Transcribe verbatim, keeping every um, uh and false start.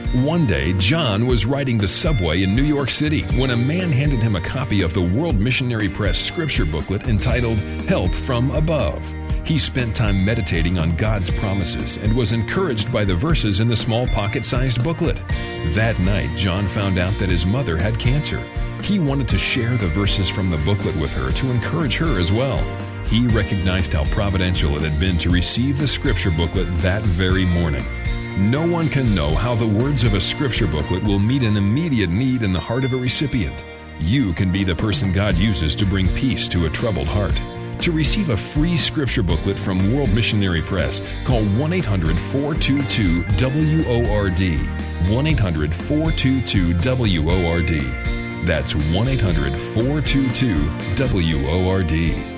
One day, John was riding the subway in New York City when a man handed him a copy of the World Missionary Press scripture booklet entitled Help from Above. He spent time meditating on God's promises and was encouraged by the verses in the small pocket-sized booklet. That night, John found out that his mother had cancer. He wanted to share the verses from the booklet with her to encourage her as well. He recognized how providential it had been to receive the scripture booklet that very morning. No one can know how the words of a scripture booklet will meet an immediate need in the heart of a recipient. You can be the person God uses to bring peace to a troubled heart. To receive a free scripture booklet from World Missionary Press, call one eight hundred, four two two, W O R D. one eight hundred, four two two, W O R D. That's one eight hundred, four two two, W O R D.